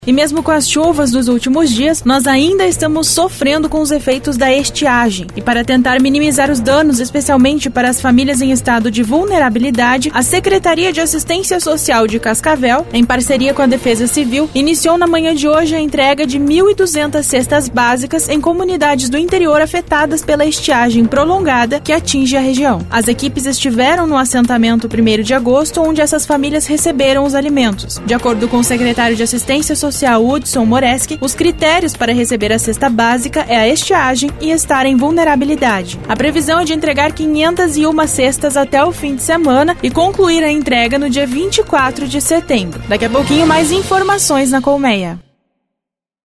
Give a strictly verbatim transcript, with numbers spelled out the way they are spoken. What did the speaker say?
E mesmo com as chuvas dos últimos dias, nós ainda estamos sofrendo com os efeitos da estiagem. E para tentar minimizar os danos, especialmente para as famílias em estado de vulnerabilidade, a Secretaria de Assistência Social de Cascavel, em parceria com a Defesa Civil, iniciou na manhã de hoje a entrega de mil e duzentas cestas básicas em comunidades do interior afetadas pela estiagem prolongada que atinge a região. As equipes estiveram no assentamento primeiro de agosto, onde essas famílias receberam os alimentos. De acordo com o secretário de Assistência Social, Hudson Moreski, os critérios para receber a cesta básica é a estiagem e estar em vulnerabilidade. A previsão é de entregar quinhentas e uma cestas até o fim de semana e concluir a entrega no dia vinte e quatro de setembro. Daqui a pouquinho, mais informações na Colmeia.